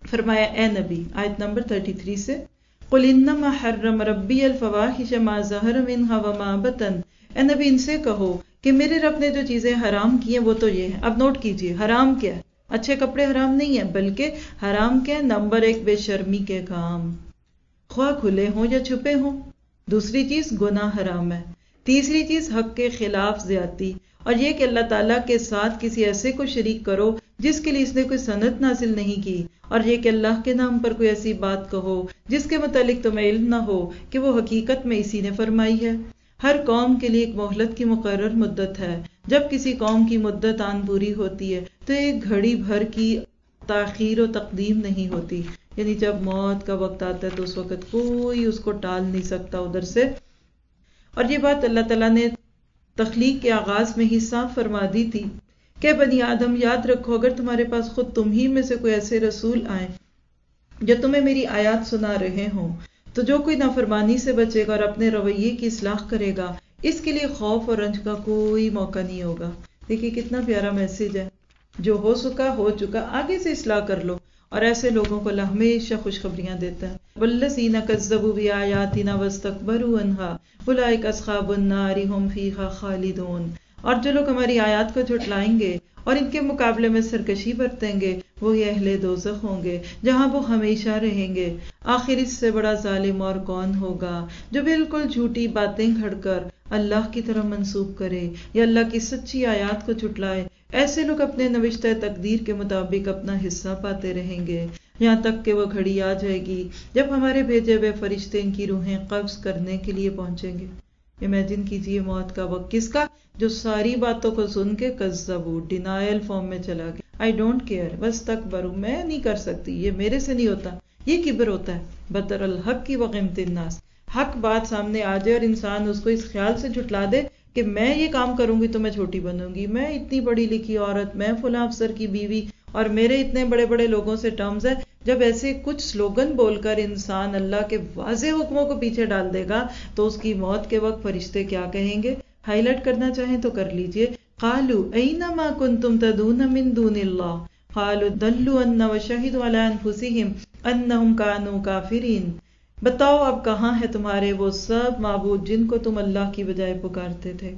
فرمایا اے نبی، آیت نمبر 33 سے، قل انما حرم ربی الفواحش ما ظہر منها وما بطن، اے نبی ان سے کہو کہ میرے رب نے جو چیزیں حرام کی ہیں وہ تو یہ ہے۔ اب نوٹ کیجئے، حرام کیا ہے؟ اچھے کپڑے حرام نہیں ہیں، بلکہ حرام کیا ہے؟ نمبر 1 بے شرمی کے کام، خواہ کھلے ہوں یا چھپے ہوں۔ دوسری چیز گناہ حرام ہے۔ تیسری چیز حق کے خلاف زیادتی، اور یہ کہ اللہ تعالیٰ کے ساتھ کسی ایسے کو شریک کرو جس کے لیے اس نے کوئی سند نازل نہیں کی، اور یہ کہ اللہ کے نام پر کوئی ایسی بات کہو جس کے متعلق تمہیں علم نہ ہو کہ وہ حقیقت میں اسی نے فرمائی ہے۔ ہر قوم کے لیے ایک مہلت کی مقرر مدت ہے۔ جب کسی قوم کی مدت آن پوری ہوتی ہے تو ایک گھڑی بھر کی تاخیر و تقدیم نہیں ہوتی، یعنی جب موت کا وقت آتا ہے تو اس وقت کوئی اس کو ٹال نہیں سکتا ادھر سے۔ اور یہ بات اللہ تعالیٰ نے تخلیق کے آغاز میں ہی صاف فرما دی تھی کہ بنی آدم یاد رکھو، اگر تمہارے پاس خود تم ہی میں سے کوئی ایسے رسول آئیں جو تمہیں میری آیات سنا رہے ہوں، تو جو کوئی نافرمانی سے بچے گا اور اپنے رویے کی اصلاح کرے گا، اس کے لیے خوف اور رنج کا کوئی موقع نہیں ہوگا۔ دیکھیے کتنا پیارا میسج ہے، جو ہو سکا ہو چکا، آگے سے اصلاح کر لو۔ اور ایسے لوگوں کو اللہ ہمیشہ خوشخبریاں دیتا ہے، والذین کذبوا بآیاتنا واستکبروا عنہا اولئک اصحاب النار ھم فیہا خالدون، اور جو لوگ ہماری آیات کو جھٹلائیں گے اور ان کے مقابلے میں سرکشی برتیں گے، وہی اہل دوزخ ہوں گے جہاں وہ ہمیشہ رہیں گے۔ آخر اس سے بڑا ظالم اور کون ہوگا جو بالکل جھوٹی باتیں گھڑ کر اللہ کی طرف منسوب کرے یا اللہ کی سچی آیات کو جھٹلائے۔ ایسے لوگ اپنے نوشتہ تقدیر کے مطابق اپنا حصہ پاتے رہیں گے، یہاں تک کہ وہ گھڑی آ جائے گی جب ہمارے بھیجے ہوئے فرشتے ان کی روحیں قبض کرنے کے لیے پہنچیں گے۔ امیجن کیجئے موت کا وقت کس کا؟ جو ساری باتوں کو سن کے کذبوا، ڈینائل فارم میں چلا گیا، آئی ڈونٹ کیئر، واستکبروا، میں نہیں کر سکتی، یہ میرے سے نہیں ہوتا، یہ کبر ہوتا ہے۔ بطر الحق کی وغمت الناس، حق بات سامنے آ جائے اور انسان اس کو اس خیال سے جھٹلا دے کہ میں یہ کام کروں گی تو میں چھوٹی بنوں گی، میں اتنی پڑھی لکھی عورت، میں فلاں افسر کی بیوی، اور میرے اتنے بڑے بڑے لوگوں سے ٹرمز ہے۔ جب ایسے کچھ سلوگن بول کر انسان اللہ کے واضح حکموں کو پیچھے ڈال دے گا تو اس کی موت کے وقت فرشتے کیا کہیں گے؟ ہائی لائٹ کرنا چاہیں تو کر لیجئے، قالوا اینما کنتم تدعون من دون اللہ قالوا ضلوا عنا وشہدوا علی انفسہم انہم کانوا کافرین۔ بتاؤ اب کہاں ہے تمہارے وہ سب معبود جن کو تم اللہ کی بجائے پکارتے تھے؟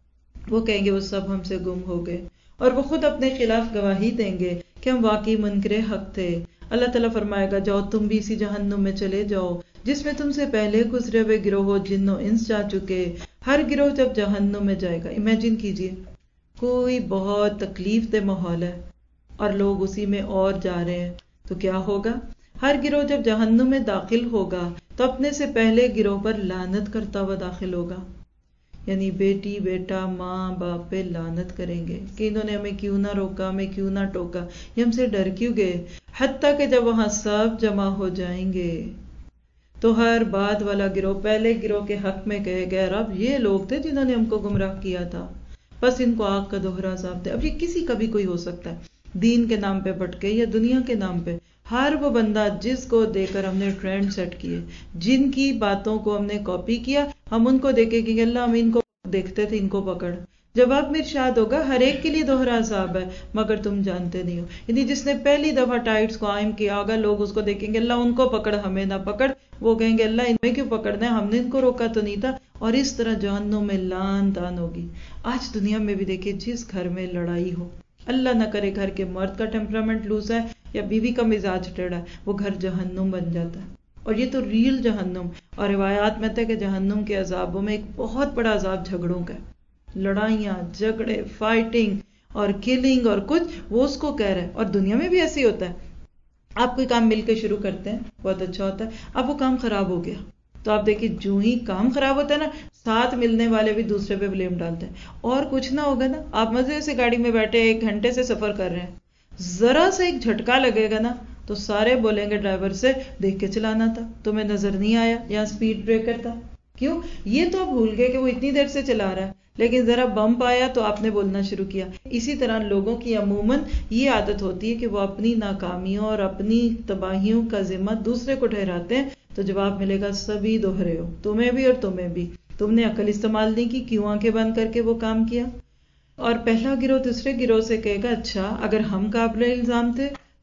وہ کہیں گے وہ سب ہم سے گم ہو گئے، اور وہ خود اپنے خلاف گواہی دیں گے کہ ہم واقعی منکر حق تھے۔ اللہ تعالیٰ فرمائے گا جاؤ تم بھی اسی جہنم میں چلے جاؤ جس میں تم سے پہلے گزرے ہوئے گروہ جن و انس جا چکے۔ ہر گروہ جب جہنم میں جائے گا، امیجن کیجئے کوئی بہت تکلیف دہ ماحول ہے اور لوگ اسی میں اور جا رہے ہیں، تو کیا ہوگا؟ ہر گروہ جب جہنم میں داخل ہوگا تو اپنے سے پہلے گروہ پر لعنت کرتا ہوا داخل ہوگا، یعنی بیٹی بیٹا ماں باپ پہ لعنت کریں گے کہ انہوں نے ہمیں کیوں نہ روکا، ہمیں کیوں نہ ٹوکا، یہ ہم سے ڈر کیوں گئے۔ حتیٰ کہ جب وہاں سب جمع ہو جائیں گے تو ہر بعد والا گروہ پہلے گروہ کے حق میں کہے گا رب یہ لوگ تھے جنہوں نے ہم کو گمراہ کیا تھا، بس ان کو آگ کا دوہرا عذاب دے۔ اب یہ کسی کا بھی کوئی ہو سکتا ہے، دین کے نام پہ بھٹکے یا دنیا کے نام پہ، ہر وہ بندہ جس کو دے کر ہم نے ٹرینڈ سیٹ کیے، جن کی باتوں کو ہم نے کاپی کیا، ہم ان کو دیکھیں کہ اللہ ہم ان کو دیکھتے تھے، ان کو پکڑ۔ جواب میں ارشاد ہوگا ہر ایک کے لیے دوہرا عذاب ہے مگر تم جانتے نہیں ہو۔ یعنی جس نے پہلی دفعہ ٹائٹس کو قائم کیا ہوگا، لوگ اس کو دیکھیں گے اللہ ان کو پکڑ ہمیں نہ پکڑ، وہ کہیں گے اللہ انہیں کیوں پکڑنا ہے، ہم نے ان کو روکا تو نہیں تھا، اور اس طرح جہنم میں لعن طعن ہوگی۔ آج دنیا میں بھی دیکھیں جس گھر میں لڑائی ہو، اللہ نہ کرے گھر کے مرد کا ٹیمپرامنٹ لوز ہے یا بیوی کا مزاج ٹیڑھا ہے، وہ گھر جہنم بن جاتا ہے، اور یہ تو ریل جہنم۔ اور روایات میں تھا کہ جہنم کے عذابوں میں ایک بہت بڑا عذاب جھگڑوں کا ہے، لڑائیاں جھگڑے فائٹنگ اور کلنگ اور کچھ، وہ اس کو کہہ رہا ہے۔ اور دنیا میں بھی ایسے ہی ہوتا ہے، آپ کوئی کام مل کے شروع کرتے ہیں بہت اچھا ہوتا ہے، اب وہ کام خراب ہو گیا تو آپ دیکھیں جو ہی کام خراب ہوتا ہے نا، ساتھ ملنے والے بھی دوسرے پہ بلیم ڈالتے ہیں، اور کچھ نہ ہوگا نا، آپ مزے سے گاڑی میں بیٹھے 1 گھنٹے سے سفر کر رہے ہیں، ذرا سا ایک جھٹکا لگے گا نا تو سارے بولیں گے ڈرائیور سے دیکھ کے چلانا تھا، تمہیں نظر نہیں آیا یہاں سپیڈ بریکر تھا، کیوں؟ یہ تو آپ بھول گئے کہ وہ اتنی دیر سے چلا رہا ہے، لیکن ذرا بمپ آیا تو آپ نے بولنا شروع کیا۔ اسی طرح لوگوں کی عموماً یہ عادت ہوتی ہے کہ وہ اپنی ناکامیوں اور اپنی تباہیوں کا ذمہ دوسرے کو ٹھہراتے ہیں، تو جواب ملے گا سبھی دوہرے ہو، تمہیں بھی اور تمہیں بھی، تم نے عقل استعمال نہیں کی، کیوں آنکھیں بند کر کے وہ کام کیا۔ اور پہلا گروہ دوسرے گروہ سے کہے گا اچھا اگر ہم قابل الزام تھے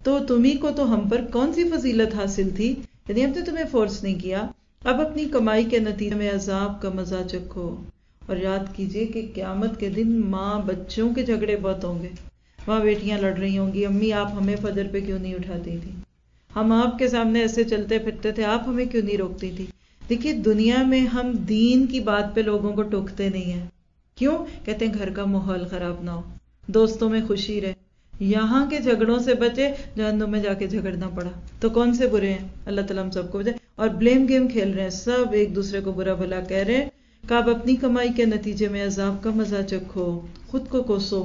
تو تمہیں کو تو ہم پر کون سی فضیلت حاصل تھی، یعنی ہم نے تمہیں فورس نہیں کیا، اب اپنی کمائی کے نتیجے میں عذاب کا مزہ چکھو۔ اور یاد کیجئے کہ قیامت کے دن ماں بچوں کے جھگڑے بہت ہوں گے، وہاں بیٹیاں لڑ رہی ہوں گی، امی آپ ہمیں فجر پہ کیوں نہیں اٹھاتی تھی، ہم آپ کے سامنے ایسے چلتے پھرتے تھے، آپ ہمیں کیوں نہیں روکتی تھی۔ دیکھیے دنیا میں ہم دین کی بات پہ لوگوں کو ٹوکتے نہیں ہیں، کیوں؟ کہتے ہیں گھر کا ماحول خراب نہ ہو، دوستوں میں خوشی رہے، یہاں کے جھگڑوں سے بچے، جہنم میں جا کے جھگڑنا پڑا تو کون سے برے ہیں؟ اللہ تعالیٰ ہم سب کو بچائے۔ اور بلیم گیم کھیل رہے ہیں، سب ایک دوسرے کو برا بھلا کہہ رہے ہیں کہ آپ اپنی کمائی کے نتیجے میں عذاب کا مزہ چکھو، خود کو کوسو،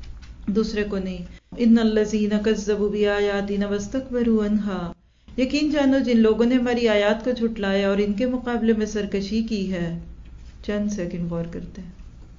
دوسرے کو نہیں۔ ان الذین کذبوا بآیاتنا واستکبروا عنہا، یقین جانو جن لوگوں نے ہماری آیات کو جھٹلایا اور ان کے مقابلے میں سرکشی کی ہے۔ چند سیکنڈ غور کرتے ہیں،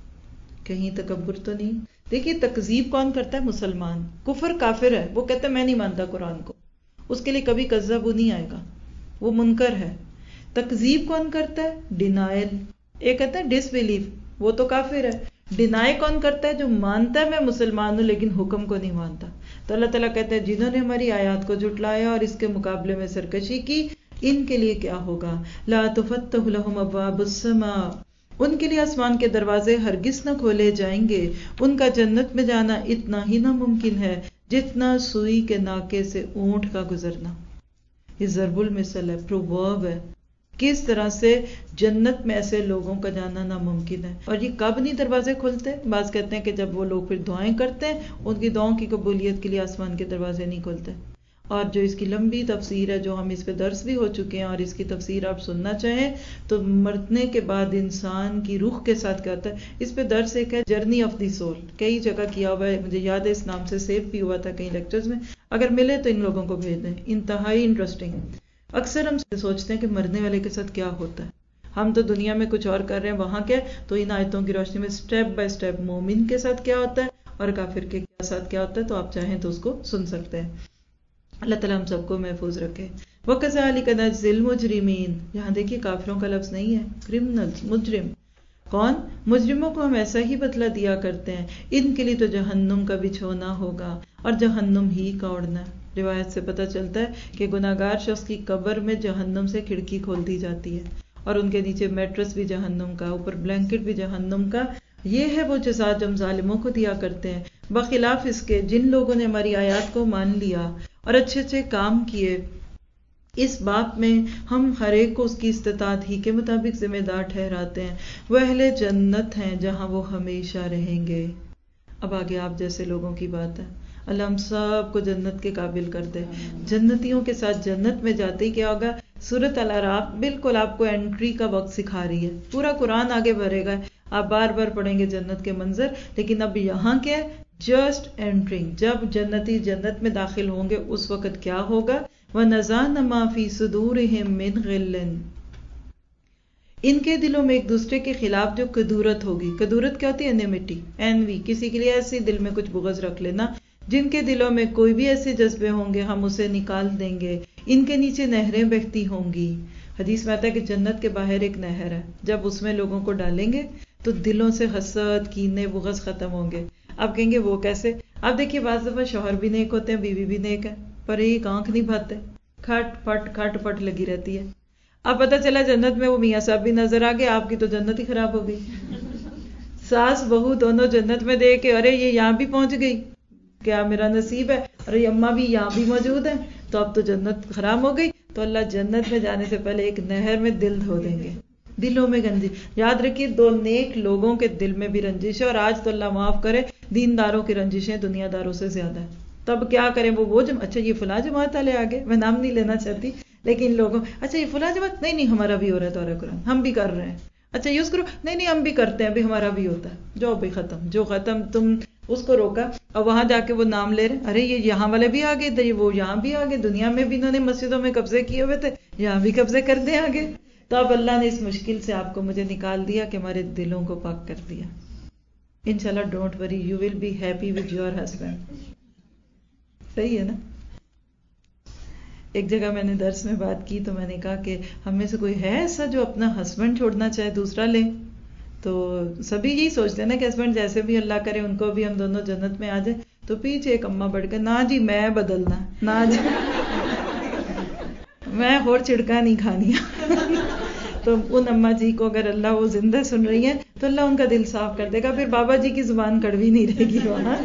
کہیں تکبر تو نہیں؟ دیکھیے تکذیب کون کرتا ہے؟ مسلمان۔ کفر کافر ہے، وہ کہتا ہے میں نہیں مانتا قرآن کو، اس کے لیے کبھی کذب نہیں آئے گا، وہ منکر ہے۔ تکذیب کون کرتا ہے؟ ڈینائل، ایک کہتا ہے ڈس بلیف، وہ تو کافر ہے۔ ڈینائی کون کرتا ہے؟ جو مانتا ہے میں مسلمان ہوں لیکن حکم کو نہیں مانتا۔ تو اللہ تعالیٰ کہتا ہے جنہوں نے ہماری آیات کو جھٹلایا اور اس کے مقابلے میں سرکشی کی، ان کے لیے کیا ہوگا؟ لا تفتح لهم ابواب السماء، ان کے لیے آسمان کے دروازے ہرگز نہ کھولے جائیں گے، ان کا جنت میں جانا اتنا ہی ناممکن ہے جتنا سوئی کے ناکے سے اونٹ کا گزرنا۔ یہ ضرب المثل ہے، پروورب ہے، کس طرح سے جنت میں ایسے لوگوں کا جانا ناممکن ہے۔ اور یہ کب نہیں دروازے کھلتے؟ بعض کہتے ہیں کہ جب وہ لوگ پھر دعائیں کرتے ہیں، ان کی دعاؤں کی قبولیت کے لیے آسمان کے دروازے نہیں کھلتے۔ اور جو اس کی لمبی تفسیر ہے، جو ہم اس پہ درس بھی ہو چکے ہیں، اور اس کی تفسیر آپ سننا چاہیں تو مرنے کے بعد انسان کی روح کے ساتھ کیا ہوتا ہے، اس پہ درس ایک ہے جرنی آف دی سول، کئی جگہ کیا ہوا ہے، مجھے یاد ہے اس نام سے سیو بھی ہوا تھا کئی لیکچرز میں، اگر ملے تو ان لوگوں کو بھیج دیں، انتہائی انٹرسٹنگ۔ اکثر ہم سوچتے ہیں کہ مرنے والے کے ساتھ کیا ہوتا ہے، ہم تو دنیا میں کچھ اور کر رہے ہیں، وہاں کیا؟ تو ان آیتوں کی روشنی میں سٹیپ بائی سٹیپ مومن کے ساتھ کیا ہوتا ہے اور کافر کے ساتھ کیا ہوتا ہے، تو آپ چاہیں تو اس کو سن سکتے ہیں۔ اللہ تعالیٰ ہم سب کو محفوظ رکھے۔ وَكَذَلِكَ نَجْزِي الْمُجْرِمِينَ، یہاں دیکھیے کافروں کا لفظ نہیں ہے، کرمنلز، مجرم۔ کون؟ مجرموں کو ہم ایسا ہی بدلہ دیا کرتے ہیں، ان کے لیے تو جہنم کا بچھونا ہوگا اور جہنم ہی کا اڑنا ہے۔ روایت سے پتہ چلتا ہے کہ گناہگار شخص کی قبر میں جہنم سے کھڑکی کھول دی جاتی ہے، اور ان کے نیچے میٹرس بھی جہنم کا، اوپر بلینکٹ بھی جہنم کا۔ یہ ہے وہ جزا جو ہم ظالموں کو دیا کرتے ہیں، بخلاف اس کے جن لوگوں نے ہماری آیات کو مان لیا اور اچھے اچھے کام کیے۔ اس بات میں ہم ہر ایک کو اس کی استطاعت ہی کے مطابق ذمہ دار ٹھہراتے ہیں۔ وہ اہل جنت ہیں جہاں وہ ہمیشہ رہیں گے۔ اب آگے آپ جیسے لوگوں کی بات ہے، اللہ ہم سب کو جنت کے قابل کر دے۔ جنتیوں کے ساتھ جنت میں جاتے ہی کیا ہوگا؟ سورۃ الاعراف بالکل آپ کو انٹری کا وقت سکھا رہی ہے، پورا قرآن آگے بڑھے گا، آپ بار بار پڑھیں گے جنت کے منظر، لیکن اب یہاں کیا ہے؟ جسٹ انٹرنگ، جب جنتی جنت میں داخل ہوں گے اس وقت کیا ہوگا؟ وَنَزَعْنَا مَا فِي صُدُورِهِم مِّن غِلٍّ، ان کے دلوں میں ایک دوسرے کے خلاف جو کدورت ہوگی۔ کدورت کیا ہوتی ہے؟ انیمیٹی، اینوی، کسی کے لیے ایسے دل میں کچھ بغض رکھ لینا۔ جن کے دلوں میں کوئی بھی ایسے جذبے ہوں گے ہم اسے نکال دیں گے، ان کے نیچے نہریں بہتی ہوں گی۔ حدیث میں آتا ہے کہ جنت کے باہر ایک نہر ہے، جب اس میں لوگوں کو ڈالیں گے تو دلوں سے حسد، کینے، بغض ختم ہوں گے۔ آپ کہیں گے وہ کیسے؟ آپ دیکھیے بعض دفعہ شوہر بھی نیک ہوتے ہیں، بیوی بھی نیک ہے، پر ایک آنکھ نہیں بھاتے، کھٹ پٹ لگی رہتی ہے۔ اب پتہ چلا جنت میں وہ میاں صاحب بھی نظر آ گئے، آپ کی تو جنت ہی خراب ہو گئی۔ ساس بہو دونوں جنت میں دیکھ کے ارے یہ یہاں بھی پہنچ گئی، کیا میرا نصیب ہے، اور یہ اماں بھی یہاں بھی موجود ہیں، تو اب تو جنت خراب ہو گئی۔ تو اللہ جنت میں جانے سے پہلے ایک نہر میں دل دھو دیں گے، دلوں میں گندی۔ یاد رکھیے دو نیک لوگوں کے دل میں بھی رنجش ہے، اور آج تو اللہ معاف کرے دینداروں کی رنجشیں دنیا داروں سے زیادہ ہیں۔ تب کیا کریں؟ وہ اچھا یہ فلاں جماعت والے آگے، میں نام نہیں لینا چاہتی، لیکن لوگوں اچھا یہ فلاں جماعت، نہیں ہمارا بھی ہو رہا ہے دورہ قرآن، ہم بھی کر رہے ہیں، اچھا یوز کرو، نہیں ہم بھی کرتے ہیں، ابھی ہمارا بھی ہوتا ہے، جو بھی ختم، جو ختم، تم اس کو روکا اور وہاں جا کے وہ نام لے رہے، ارے یہ یہاں والے بھی آگے، ادھر وہ یہاں بھی آگے، دنیا میں بھی انہوں نے مسجدوں میں قبضے کیے ہوئے تھے، یہاں بھی قبضے کر دیں آگے۔ تو اب اللہ نے اس مشکل سے آپ کو مجھے نکال دیا کہ ہمارے دلوں کو پاک کر دیا۔ انشاءاللہ don't worry, you will be happy with your husband. صحیح ہے نا؟ ایک جگہ میں نے درس میں بات کی تو میں نے کہا کہ ہم میں سے کوئی ہے ایسا جو اپنا ہسبینڈ چھوڑنا چاہے دوسرا لے؟ تو سبھی یہی سوچتے ہیں نا کہ ہسبینڈ جیسے بھی اللہ کرے ان کو بھی ہم دونوں جنت میں آ جائیں۔ تو پیچھے ایک اماں بڑھ کے نا جی میں بدلنا نا جی میں اور چھڑکا نہیں کھانی تو ان اماں جی کو اگر اللہ وہ زندہ سن رہی ہیں تو اللہ ان کا دل صاف کر دے گا، پھر بابا جی کی زبان کڑوی نہیں رہے گی وہاں.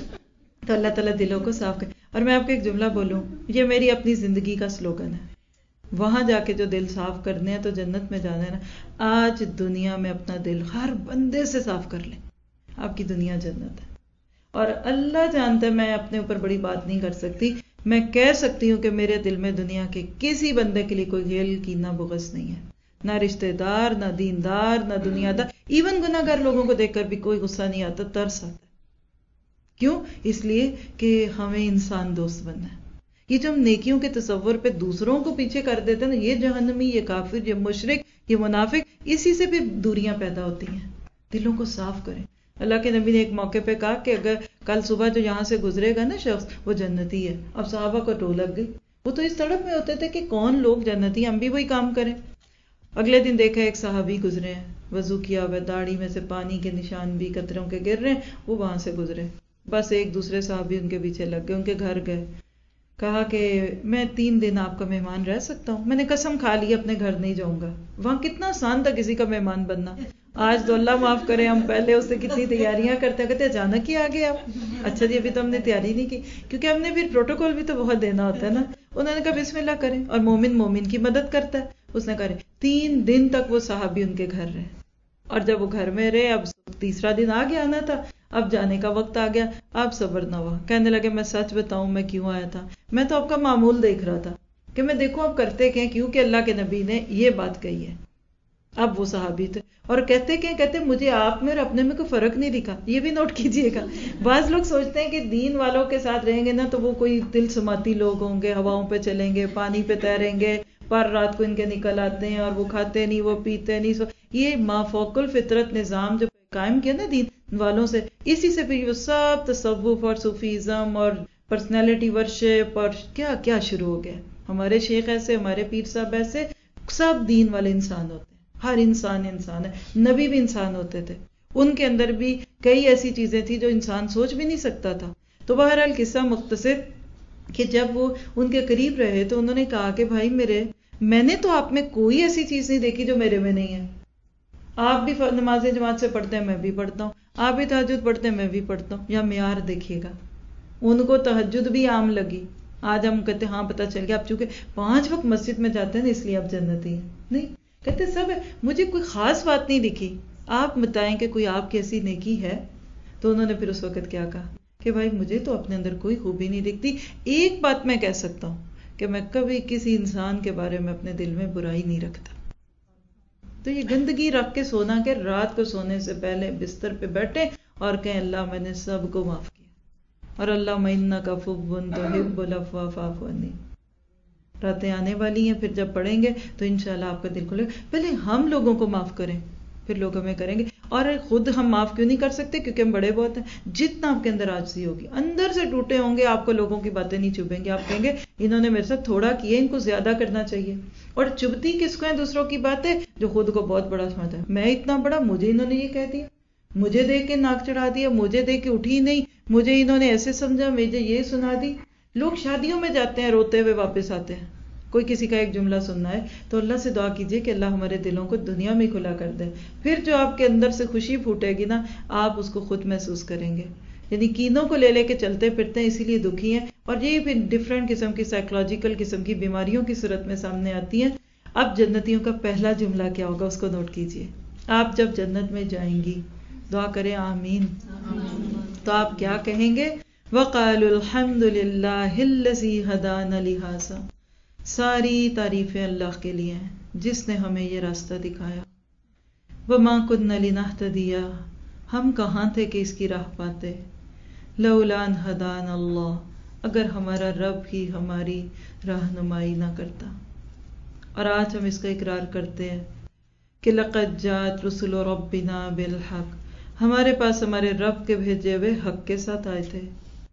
تو اللہ تعالیٰ دلوں کو صاف کرے. اور میں آپ کو ایک جملہ بولوں، یہ میری اپنی زندگی کا سلوگن ہے. وہاں جا کے جو دل صاف کرنے ہیں تو جنت میں جانا ہے نا. آج دنیا میں اپنا دل ہر بندے سے صاف کر لیں، آپ کی دنیا جنت ہے. اور اللہ جانتا ہے میں اپنے اوپر بڑی بات نہیں کر سکتی، میں کہہ سکتی ہوں کہ میرے دل میں دنیا کے کسی بندے کے لیے کوئی غل کینہ بغض نہیں ہے، نہ رشتہ دار، نہ دیندار، نہ دنیا دار. ایون گناہ گار لوگوں کو دیکھ کر بھی کوئی غصہ نہیں آتا، ترس آتا ہے. کیوں؟ اس لیے کہ ہمیں انسان دوست بننا ہے. یہ جو ہم نیکیوں کے تصور پہ دوسروں کو پیچھے کر دیتے ہیں نا، یہ جہنمی، یہ کافر، یہ مشرک، یہ منافق، اسی سے پھر دوریاں پیدا ہوتی ہیں. دلوں کو صاف کریں. اللہ کے نبی نے ایک موقع پہ کہا کہ اگر کل صبح جو یہاں سے گزرے گا نا شخص، وہ جنتی ہے. اب صحابہ کو ٹو لگ گئی، وہ تو اس تڑپ میں ہوتے تھے کہ کون لوگ جنتی، ہم بھی وہی کام کریں. اگلے دن دیکھا ایک صحابی گزرے ہیں، وضو کیا ہوا، داڑھی میں سے پانی کے نشان بھی قطروں کے گر رہے ہیں، وہ وہاں سے گزرے. بس ایک دوسرے صحابی ان کے پیچھے لگ گئے، ان کے گھر گئے. کہا کہ میں 3 دن آپ کا مہمان رہ سکتا ہوں. میں نے قسم کھا لی اپنے گھر نہیں جاؤں گا. وہاں کتنا آسان تھا کسی کا مہمان بننا. آج تو اللہ معاف کرے، ہم پہلے اس سے کتنی تیاریاں کرتے، کہتے اچانک ہی آ گئے آپ. اچھا جی ابھی تو ہم نے تیاری نہیں کی، کیونکہ ہم نے پھر پروٹوکول بھی تو بہت دینا ہوتا ہے نا. انہوں نے کہا بسم اللہ کریں، اور مومن مومن کی مدد کرتا ہے. اس نے کہا 3 دن تک وہ صحابی ان کے گھر رہے. اور جب وہ گھر میں رہے، اب تیسرا دن آ گیا آنا تھا، اب جانے کا وقت آ گیا. آپ صبر نہ ہوا، کہنے لگے میں سچ بتاؤں میں کیوں آیا تھا؟ میں تو آپ کا معمول دیکھ رہا تھا کہ میں دیکھوں آپ کرتے کیا، کیونکہ اللہ کے نبی نے یہ بات کہی ہے. اب وہ صحابی تھے اور کہتے مجھے آپ میں اور اپنے میں کوئی فرق نہیں دکھا. یہ بھی نوٹ کیجئے گا، بعض لوگ سوچتے ہیں کہ دین والوں کے ساتھ رہیں گے نا تو وہ کوئی دل سماتی لوگ ہوں گے، ہواؤں پہ چلیں گے، پانی پہ تیریں گے، پر رات کو ان کے نکل آتے ہیں، اور وہ کھاتے نہیں، وہ پیتے نہیں. یہ مافوق الفطرت نظام جو قائم کیا نا دین والوں سے، اسی سے پھر وہ سب تصوف اور صوفیزم اور پرسنالٹی ورشپ اور کیا کیا شروع ہو گیا. ہمارے شیخ ایسے، ہمارے پیر صاحب ایسے، سب دین والے انسان ہوتے ہیں. ہر انسان انسان ہے. نبی بھی انسان ہوتے تھے، ان کے اندر بھی کئی ایسی چیزیں تھیں جو انسان سوچ بھی نہیں سکتا تھا. تو بہرحال قصہ مختصر کہ جب وہ ان کے قریب رہے تو انہوں نے کہا کہ بھائی میں نے تو آپ میں کوئی ایسی چیز نہیں دیکھی جو میرے میں نہیں ہے. آپ بھی نماز جماعت سے پڑھتے ہیں، میں بھی پڑھتا ہوں. آپ بھی تہجد پڑھتے ہیں، میں بھی پڑھتا ہوں. یا معیار دیکھیے گا، ان کو تہجد بھی عام لگی. آج ہم کہتے ہیں ہاں پتہ چل گیا، آپ چونکہ 5 وقت مسجد میں جاتے ہیں نا اس لیے آپ جنتی ہیں. نہیں، کہتے سب ہے، مجھے کوئی خاص بات نہیں دکھی. آپ بتائیں کہ کوئی آپ کی ایسی نیکی ہے؟ تو انہوں نے پھر اس وقت کیا کہا کہ بھائی مجھے تو اپنے اندر کوئی خوبی نہیں دکھتی. ایک بات میں کہہ سکتا ہوں کہ میں کبھی کسی انسان کے بارے میں اپنے دل میں برائی نہیں رکھتا. تو یہ گندگی رکھ کے سونا کہ رات کو سونے سے پہلے بستر پہ بیٹھے اور کہیں اللہ میں نے سب کو معاف کیا، اور اللہ انک عفو تحب العفو فاعف عنی. راتیں آنے والی ہیں، پھر جب پڑھیں گے تو انشاءاللہ آپ کا دل کھلے گا. پہلے ہم لوگوں کو معاف کریں، پھر لوگ ہمیں کریں گے. اور خود ہم معاف کیوں نہیں کر سکتے؟ کیونکہ ہم بڑے بہت ہیں. جتنا آپ کے اندر عاجزی ہوگی، اندر سے ٹوٹے ہوں گے، آپ کو لوگوں کی باتیں نہیں چبھیں گے. آپ کہیں گے انہوں نے میرے ساتھ تھوڑا کیا، ان کو زیادہ کرنا چاہیے. اور چبھتی کس کو ہیں دوسروں کی باتیں؟ جو خود کو بہت بڑا سمجھتا ہے. میں اتنا بڑا، مجھے انہوں نے یہ کہہ دیا، مجھے دیکھ کے ناک چڑھا دیا، مجھے دیکھ کے اٹھی نہیں، مجھے انہوں نے ایسے سمجھا، مجھے یہ سنا دی. لوگ شادیوں میں جاتے ہیں روتے ہوئے واپس آتے ہیں. کوئی کسی کا ایک جملہ سننا ہے تو اللہ سے دعا کیجئے کہ اللہ ہمارے دلوں کو دنیا میں کھلا کر دے. پھر جو آپ کے اندر سے خوشی پھوٹے گی نا، آپ اس کو خود محسوس کریں گے. یعنی کینوں کو لے کے چلتے پھرتے ہیں، اسی لیے دکھی ہیں. اور یہ پھر ڈفرینٹ قسم کی سائیکولوجیکل قسم کی بیماریوں کی صورت میں سامنے آتی ہیں. اب جنتیوں کا پہلا جملہ کیا ہوگا اس کو نوٹ کیجئے. آپ جب جنت میں جائیں گی، دعا کریں آمین، تو آپ کیا کہیں گے؟ وَقَالُوا الْحَمْدُ لِلَّهِ الَّذِي هَدَانَا لِهَذَا. ساری تعریفیں اللہ کے لیے ہیں جس نے ہمیں یہ راستہ دکھایا. وَمَا كُنَّا لِنَهْتَدِيَ، ہم کہاں تھے کہ اس کی راہ پاتے. لَوْلَا أَنْ هَدَانَا اللَّهُ، اگر ہمارا رب ہی ہماری رہنمائی نہ کرتا. اور آج ہم اس کا اقرار کرتے ہیں کہ لَقَدْ جَاءَتْ رُسُلُ رَبِّنَا بِالْحَقِّ، ہمارے پاس ہمارے رب کے بھیجے ہوئے حق کے ساتھ آئے تھے.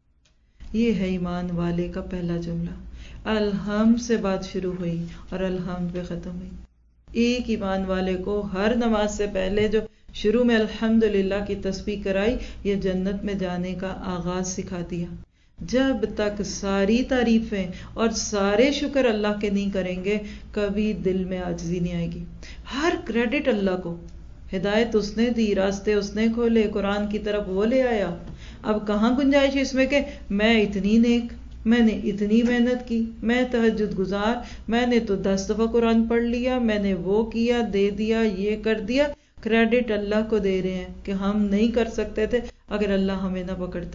یہ ہے ایمان والے کا پہلا جملہ. الحمد سے بات شروع ہوئی اور الحمد پہ ختم ہوئی. ایک ایمان والے کو ہر نماز سے پہلے جو شروع میں الحمدللہ کی تسبیح کرائی، یہ جنت میں جانے کا آغاز سکھا دیا. جب تک ساری تعریفیں اور سارے شکر اللہ کے نہیں کریں گے کبھی دل میں عاجزی نہیں آئے گی. ہر کریڈٹ اللہ کو. ہدایت اس نے دی، راستے اس نے کھولے، قرآن کی طرف وہ لے آیا. اب کہاں گنجائش اس میں کہ میں اتنی نیک، میں نے اتنی محنت کی، میں تہجد گزار، میں نے تو 10 دفعہ قرآن پڑھ لیا، میں نے وہ کیا، دے دیا، یہ کر دیا. کریڈٹ اللہ کو دے رہے ہیں کہ ہم نہیں کر سکتے تھے اگر اللہ ہمیں نہ پکڑتا.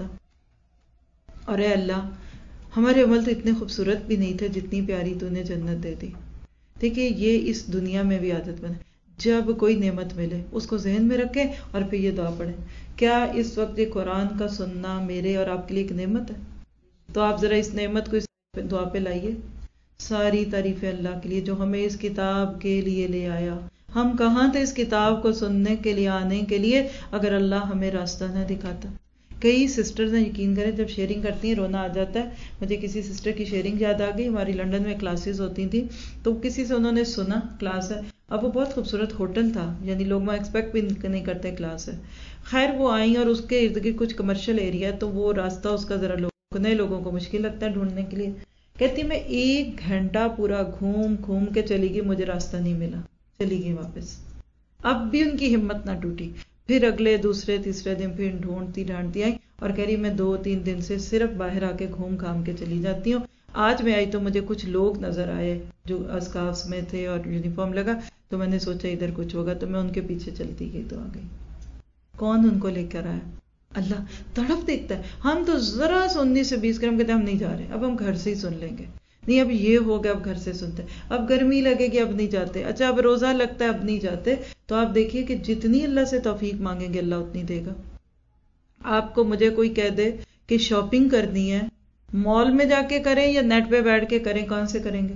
اور اے اللہ ہمارے عمل تو اتنے خوبصورت بھی نہیں تھے جتنی پیاری تو نے جنت دے دی. دیکھیے یہ اس دنیا میں بھی عادت بنے، جب کوئی نعمت ملے اس کو ذہن میں رکھیں اور پھر یہ دعا پڑھیں. کیا اس وقت یہ قرآن کا سننا میرے اور آپ کے لیے ایک نعمت ہے؟ تو آپ ذرا اس نعمت کو اس دعا پہ لائیے. ساری تعریفیں اللہ کے لیے جو ہمیں اس کتاب کے لیے لے آیا. ہم کہاں تھے اس کتاب کو سننے کے لیے، آنے کے لیے، اگر اللہ ہمیں راستہ نہ دکھاتا. کئی سسٹرز نے یقین کریں جب شیئرنگ کرتی ہیں رونا آ جاتا ہے. مجھے کسی سسٹر کی شیئرنگ یاد آ گئی. ہماری لنڈن میں کلاسز ہوتی تھیں تو کسی سے انہوں نے سنا کلاس ہے. اب وہ بہت خوبصورت ہوٹل تھا، یعنی لوگ وہاں ایکسپیکٹ بھی نہیں کرتے کلاس ہے. خیر وہ آئیں اور اس کے ارد گرد کچھ کمرشل ایریا ہے تو وہ راستہ اس کا ذرا نئے لوگوں کو مشکل لگتا ہے ڈھونڈنے کے لیے. کہتی میں 1 گھنٹہ پورا گھوم کے چلی گئی، مجھے راستہ نہیں ملا، چلی گئی واپس. اب بھی ان کی ہمت نہ ٹوٹی. پھر اگلے دوسرے تیسرے دن پھر ڈھونڈتی آئی اور کہہ رہی میں 2-3 دن سے صرف باہر آ کے گھوم گھام کے چلی جاتی ہوں. آج میں آئی تو مجھے کچھ لوگ نظر آئے جو اسکارفس میں تھے اور یونیفارم لگا تو میں نے سوچا ادھر کچھ ہوگا تو میں ان کے پیچھے چلتی گئی تو آ گئی. کون ان کو لے کر آیا؟ اللہ. تڑپ دیکھتا ہے. ہم تو ذرا سا 19 سے 20 گرام کہتے ہیں ہم نہیں جا رہے، اب ہم گھر سے ہی سن لیں گے. نہیں اب یہ ہو گیا، اب گھر سے سنتے، اب گرمی لگے گی اب نہیں جاتے، اچھا اب روزہ لگتا ہے اب نہیں جاتے. تو آپ دیکھیے کہ جتنی اللہ سے توفیق مانگیں گے اللہ اتنی دے گا. آپ کو مجھے کوئی کہہ دے کہ شاپنگ کرنی ہے، مال میں جا کے کریں یا نیٹ پہ بیٹھ کے کریں، کون سے کریں گے؟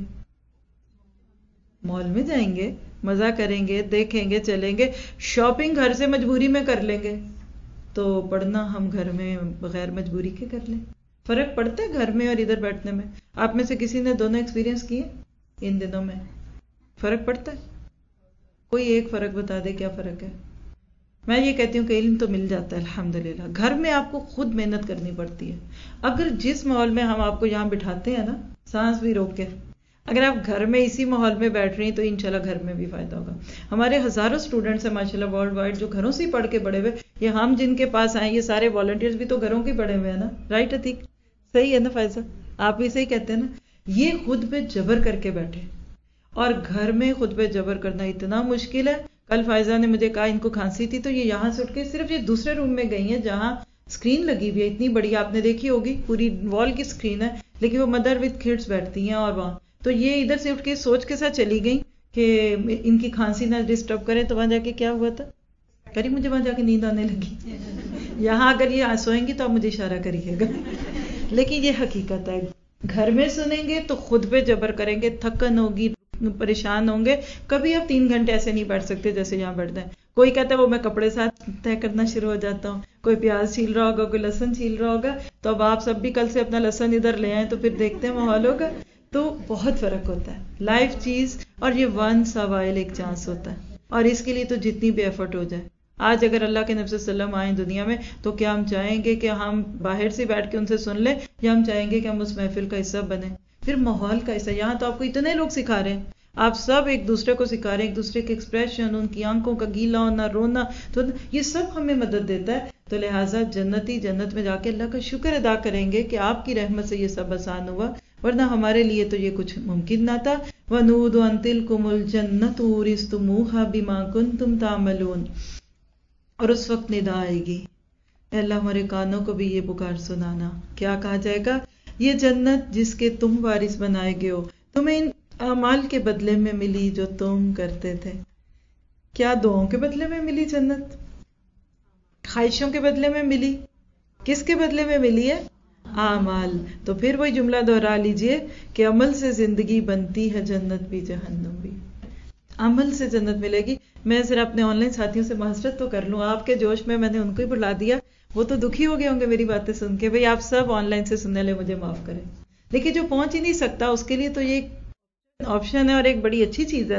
مال میں جائیں گے، مزہ کریں گے، دیکھیں گے، چلیں گے. شاپنگ گھر سے مجبوری میں کر لیں گے تو پڑھنا ہم گھر میں بغیر مجبوری کے کر لیں. فرق پڑتا ہے گھر میں اور ادھر بیٹھنے میں؟ آپ میں سے کسی نے دونوں ایکسپیرینس کیے ان دنوں میں؟ فرق پڑتا ہے؟ کوئی ایک فرق بتا دے کیا فرق ہے؟ میں یہ کہتی ہوں کہ علم تو مل جاتا ہے الحمدللہ. گھر میں آپ کو خود محنت کرنی پڑتی ہے. اگر جس ماحول میں ہم آپ کو یہاں بٹھاتے ہیں نا سانس بھی روک کے، اگر آپ گھر میں اسی ماحول میں بیٹھ رہی ہیں تو انشاءاللہ گھر میں بھی فائدہ ہوگا. ہمارے ہزاروں اسٹوڈنٹس ہیں ماشاءاللہ ورلڈ وائڈ جو گھروں سے ہی پڑھ کے بڑے ہوئے. یہ ہم جن کے پاس آئے یہ سارے والنٹیئرز بھی تو گھروں کے پڑھے ہوئے ہیں نا. رائٹ عتیق؟ صحیح ہے نا فائزہ؟ آپ بھی صحیح کہتے ہیں نا. یہ خود پہ جبر کر کے بیٹھے اور گھر میں خود پہ جبر کرنا اتنا مشکل ہے. کل فائزہ نے مجھے کہا ان کو کھانسی تھی تو یہ یہاں سے اٹھ کے صرف یہ دوسرے روم میں گئی ہیں جہاں اسکرین لگی ہوئی ہے اتنی بڑی، آپ نے دیکھی ہوگی پوری وال کی اسکرین ہے لیکن وہ مدر وتھ کڈس بیٹھتی ہیں اور وہاں تو یہ ادھر سے اٹھ کے سوچ کے ساتھ چلی گئی کہ ان کی کھانسی نہ ڈسٹرب کرے. تو وہاں جا کے کیا ہوا تھا؟ کری مجھے وہاں جا کے نیند آنے لگی. یہاں اگر یہ سوئیں گی تو آپ مجھے اشارہ کریے گا. لیکن یہ حقیقت ہے گھر میں سنیں گے تو خود پہ جبر کریں گے، تھکن ہوگی، پریشان ہوں گے. کبھی آپ 3 گھنٹے ایسے نہیں بیٹھ سکتے جیسے یہاں بیٹھتے ہیں. کوئی کہتا ہے وہ میں کپڑے ساتھ طے کرنا شروع ہو جاتا ہوں، کوئی پیاز چھیل رہا ہوگا، کوئی لہسن چھیل رہا ہوگا. تو اب آپ سب بھی کل سے اپنا لہسن ادھر لے آئیں تو پھر دیکھتے ہیں ماحول ہوگا. تو بہت فرق ہوتا ہے لائف چیز اور یہ ونس ا وائل ایک چانس ہوتا ہے اور اس کے لیے تو جتنی بھی ایفرٹ ہو جائے. آج اگر اللہ کے نبی صلی اللہ علیہ وسلم آئیں دنیا میں تو کیا ہم چاہیں گے کہ ہم باہر سے بیٹھ کے ان سے سن لیں یا ہم چاہیں گے کہ ہم اس محفل کا حصہ بنیں؟ پھر ماحول کا حصہ. یہاں تو آپ کو اتنے لوگ سکھا رہے ہیں، آپ سب ایک دوسرے کو سکھا رہے ہیں، ایک دوسرے کے ایکسپریشن، ان کی آنکھوں کا گیلا ہونا، رونا، تو یہ سب ہمیں مدد دیتا ہے. تو لہٰذا جنت میں جا کے اللہ کا شکر ادا کریں گے کہ آپ کی رحمت سے یہ سب آسان ہوا، ورنہ ہمارے لیے تو یہ کچھ ممکن نہ تھا. وَنُودُ أَن تِلْكُمُ الْجَنَّةُ أُورِثْتُمُوهَا بِمَا كُنتُمْ تَعْمَلُونَ. اور اس وقت ندا آئے گی، اے اللہ ہمارے کانوں کو بھی یہ پکار سنانا. کیا کہا جائے گا؟ یہ جنت جس کے تم وارث بنائے گئے ہو، تمہیں ان اعمال کے بدلے میں ملی جو تم کرتے تھے. کیا دعاؤں کے بدلے میں ملی جنت؟ خواہشوں کے بدلے میں ملی؟ کس کے بدلے میں ملی ہے؟ اعمال. تو پھر وہی جملہ دہرا لیجئے کہ عمل سے زندگی بنتی ہے جنت بھی جہنم بھی. عمل سے جنت ملے گی. میں ذرا اپنے آن لائن ساتھیوں سے معذرت تو کر لوں، آپ کے جوش میں نے ان کو ہی بلا دیا، وہ تو دکھی ہو گئے ہوں گے میری باتیں سن کے. بھئی آپ سب آن لائن سے سننے لے مجھے معاف کریں، لیکن جو پہنچ ہی نہیں سکتا اس کے لیے تو یہ آپشن ہے اور ایک بڑی اچھی چیز ہے نا.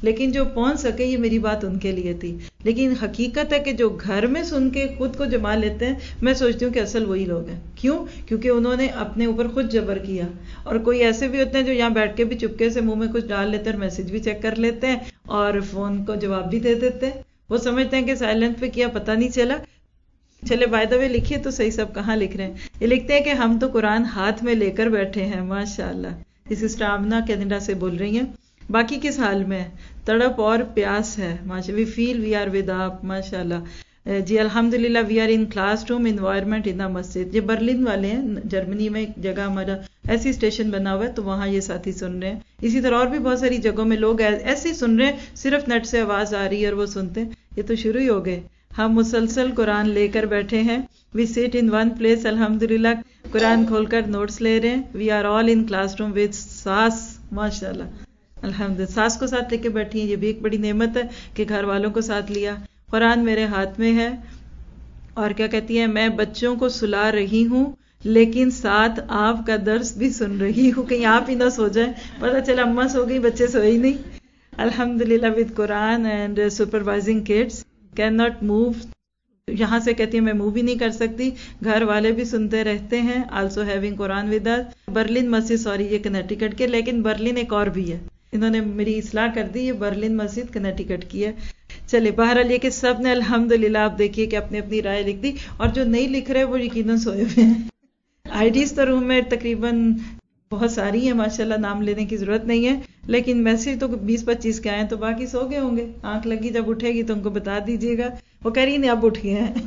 لیکن جو پہنچ سکے یہ میری بات ان کے لیے تھی. لیکن حقیقت ہے کہ جو گھر میں سن کے خود کو جما لیتے ہیں، میں سوچتی ہوں کہ اصل وہی لوگ ہیں. کیوں؟ کیونکہ انہوں نے اپنے اوپر خود جبر کیا. اور کوئی ایسے بھی ہوتے ہیں جو یہاں بیٹھ کے بھی چپکے سے منہ میں کچھ ڈال لیتے ہیں اور میسج بھی چیک کر لیتے ہیں اور فون کو جواب بھی دے دیتے ہیں. وہ سمجھتے ہیں کہ سائلنٹ پہ کیا پتہ نہیں چلا. چلے بائی دا وے لکھیے تو صحیح سب کہاں لکھ رہے ہیں. یہ لکھتے ہیں کہ ہم تو قرآن ہاتھ میں لے کر بیٹھے ہیں. ماشاءاللہ. اس سسٹر آمنہ کینیڈا سے بول رہی ہیں. باقی کس حال میں؟ تڑپ اور پیاس ہے. ماشاء وی فیل وی آر ود آپ. ماشاءاللہ. جی الحمدللہ we are in classroom environment in masjid. یہ برلن والے ہیں، جرمنی میں ایک جگہ ہمارا ایسی اسٹیشن بنا ہوا ہے تو وہاں یہ ساتھی سن رہے ہیں. اسی طرح اور بھی بہت ساری جگہوں میں لوگ ایسے ہی سن رہے ہیں، صرف نیٹ سے آواز آ رہی ہے اور وہ سنتے ہیں. یہ تو شروع ہی ہو گئے. ہم مسلسل قرآن لے کر بیٹھے ہیں. We sit in one place. الحمدللہ قرآن کھول کر نوٹس لے رہے ہیں. We are all in classroom with sauce. ماشاءاللہ. الحمدللہ ساس کو ساتھ لے کے بیٹھی ہیں. یہ بھی ایک بڑی نعمت ہے کہ گھر والوں کو ساتھ لیا. قرآن میرے ہاتھ میں ہے. اور کیا کہتی ہیں؟ میں بچوں کو سلا رہی ہوں لیکن ساتھ آپ کا درس بھی سن رہی ہوں. کہیں آپ ہی نہ سو جائیں. پتہ چلا اماں سو گئی بچے سوئے ہی نہیں. الحمدللہ with Quran and supervising kids. Can not move. یہاں سے کہتی ہیں میں موو بھی نہیں کر سکتی. گھر والے بھی سنتے رہتے ہیں. Also having Quran with us. Berlin masjid, sorry یہ کنیکٹیکٹ کے، لیکن برلن ایک اور بھی ہے. انہوں نے میری اصلاح کر دی. یہ برلن مسجد کنیکٹیکٹ کی ہے. چلے بہرحال یہ کہ سب نے الحمدللہ آپ دیکھیے کہ اپنی اپنی رائے لکھ دی. اور جو نہیں لکھ رہے وہ یقیناً سوئے ہوئے ہیں. آئی ڈیز تو روم میں تقریباً بہت ساری ہیں ماشاءاللہ، نام لینے کی ضرورت نہیں ہے، لیکن میسج تو 20-25 کے آئے ہیں تو باقی سو گئے ہوں گے. آنکھ لگی جب اٹھے گی تو ان کو بتا دیجیے گا. وہ کہہ رہی نہیں اب اٹھ گئے ہیں.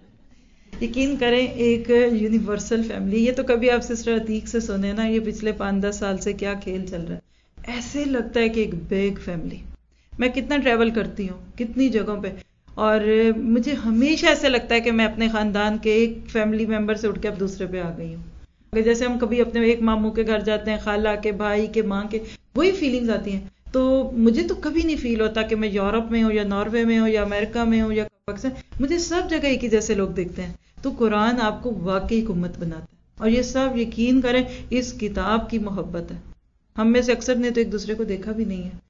یقین کریں ایک یونیورسل فیملی. یہ تو کبھی آپ سسٹر عتیق سے سنے نا، یہ پچھلے 5-10 سال سے کیا کھیل چل رہا ہے. ایسے لگتا ہے کہ ایک بگ فیملی. میں کتنا ٹریول کرتی ہوں کتنی جگہوں پہ، اور مجھے ہمیشہ ایسے لگتا ہے کہ میں اپنے خاندان کے ایک فیملی ممبر سے اٹھ کے اب دوسرے پہ آ گئی ہوں. جیسے ہم کبھی اپنے ایک ماموں کے گھر جاتے ہیں، خالہ کے، بھائی کے، ماں کے، وہی فیلنگز آتی ہیں. تو مجھے تو کبھی نہیں فیل ہوتا کہ میں یورپ میں ہوں یا ناروے میں ہوں یا امریکہ میں ہوں یا پاکستان. مجھے سب جگہ ایک ہی جیسے لوگ دکھتے ہیں. تو قرآن آپ کو واقعی ایک امت بناتا ہے. اور یہ سب یقین کریں اس کتاب کی محبت ہے. ہم میں سے اکثر نے تو ایک دوسرے کو دیکھا بھی نہیں ہے.